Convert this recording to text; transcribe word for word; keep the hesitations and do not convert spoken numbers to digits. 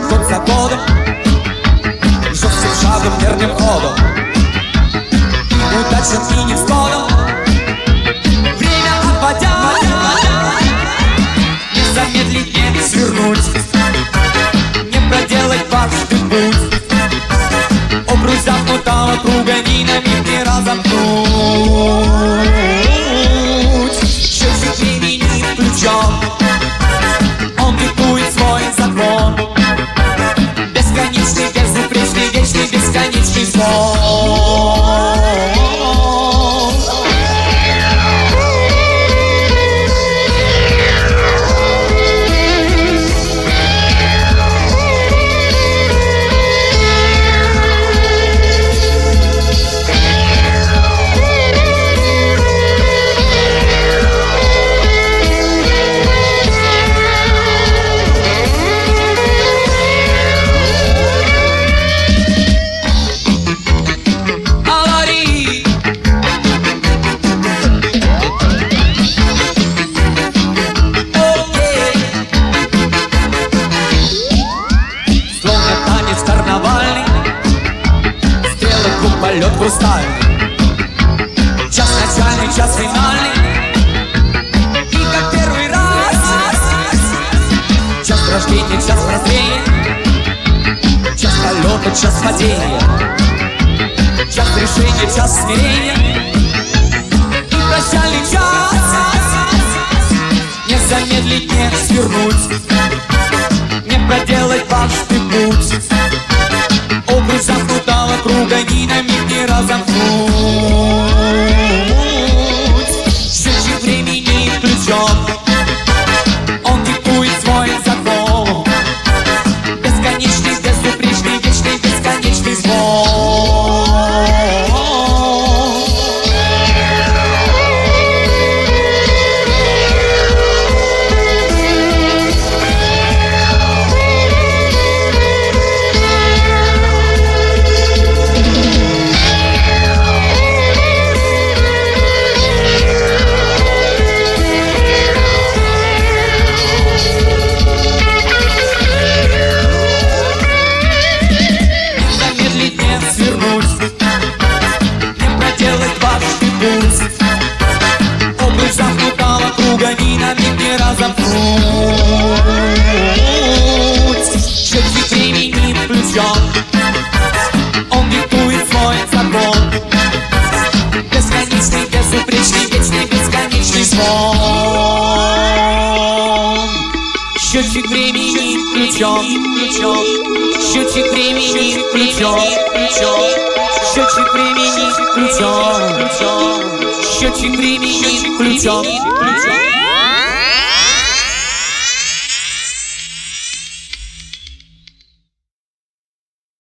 год за годом, жестким шагом, верным ходом, удачным и невзгодом, время обводя, не замедлить, не свернуть, не проделать важный путь. Обруч замкнутого круга ни на миг не разомкнуть. Счетчик времени включен, он диктует свой закон. Бесконечный, безупречный, вечный, бесконечный звон. Полет хрустальный, час начальный, час финальный. И как первый раз, час рождения, час прозрения, час полета, час падения, час решения, час смирения. И прощальный час, не замедлить, не свернуть, не проделать важный путь. Обруч замкнутого круга ни на миг не разомкнуть. Счетчик времени включен, он диктует свой закон. Бесконечный, безупречный, вечный, бесконечный звон. Обруч замкнутого круга ни на миг не разомкнуть. Счетчик времени включен, он диктует свой закон. Бесконечный, безупречный, вечный, бесконечный звон. Счетчик времени включен, включен. Счетчик времени включен, включен. Счетчик времени включен, включен. Счетчик времени включен, включен.